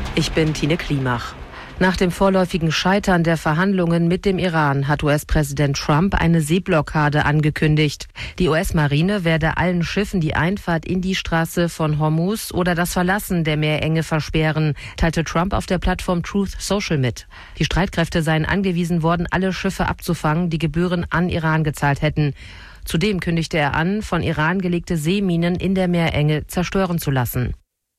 Ich bin Tine Klimach. Nach dem vorläufigen Scheitern der Verhandlungen mit dem Iran hat US-Präsident Trump eine Seeblockade angekündigt. Die US-Marine werde allen Schiffen die Einfahrt in die Straße von Hormuz oder das Verlassen der Meerenge versperren, teilte Trump auf der Plattform Truth Social mit. Die Streitkräfte seien angewiesen worden, alle Schiffe abzufangen, die Gebühren an Iran gezahlt hätten. Zudem kündigte er an, von Iran gelegte Seeminen in der Meerenge zerstören zu lassen.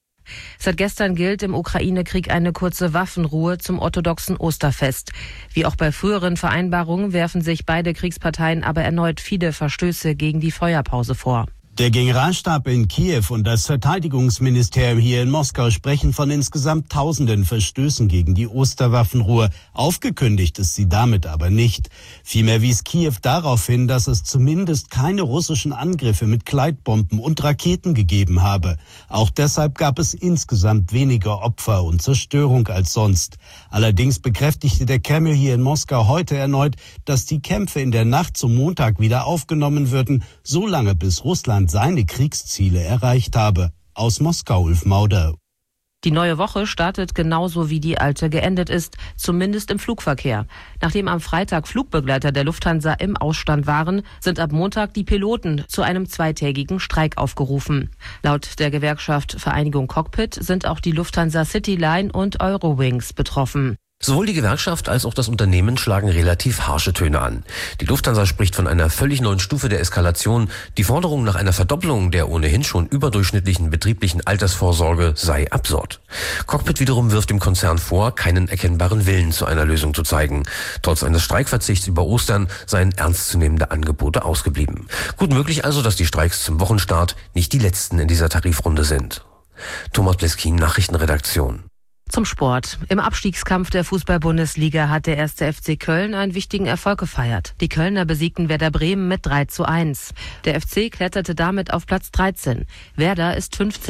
Seit gestern gilt im Ukraine-Krieg eine kurze Waffenruhe zum orthodoxen Osterfest. Wie auch bei früheren Vereinbarungen werfen sich beide Kriegsparteien aber erneut viele Verstöße gegen die Feuerpause vor. Der Generalstab in Kiew und das Verteidigungsministerium hier in Moskau sprechen von insgesamt tausenden Verstößen gegen die Osterwaffenruhe. Aufgekündigt ist sie damit aber nicht. Vielmehr wies Kiew darauf hin, dass es zumindest keine russischen Angriffe mit Gleitbomben und Raketen gegeben habe. Auch deshalb gab es insgesamt weniger Opfer und Zerstörung als sonst. Allerdings bekräftigte der Kreml hier in Moskau heute erneut, dass die Kämpfe in der Nacht zum Montag wieder aufgenommen würden, solange bis Russland seine Kriegsziele erreicht habe. Aus Moskau, Ulf Mauder. Die neue Woche startet genauso wie die alte geendet ist, zumindest im Flugverkehr. Nachdem am Freitag Flugbegleiter der Lufthansa im Ausstand waren, sind ab Montag die Piloten zu einem zweitägigen Streik aufgerufen. Laut der Gewerkschaft Vereinigung Cockpit sind auch die Lufthansa Cityline und Eurowings betroffen. Sowohl die Gewerkschaft als auch das Unternehmen schlagen relativ harsche Töne an. Die Lufthansa spricht von einer völlig neuen Stufe der Eskalation. Die Forderung nach einer Verdopplung der ohnehin schon überdurchschnittlichen betrieblichen Altersvorsorge sei absurd. Cockpit wiederum wirft dem Konzern vor, keinen erkennbaren Willen zu einer Lösung zu zeigen. Trotz eines Streikverzichts über Ostern seien ernstzunehmende Angebote ausgeblieben. Gut möglich also, dass die Streiks zum Wochenstart nicht die letzten in dieser Tarifrunde sind. Thomas Bleskin, Nachrichtenredaktion. Zum Sport. Im Abstiegskampf der Fußball-Bundesliga hat der 1. FC Köln einen wichtigen Erfolg gefeiert. Die Kölner besiegten Werder Bremen mit 3:1. Der FC kletterte damit auf Platz 13. Werder ist 15.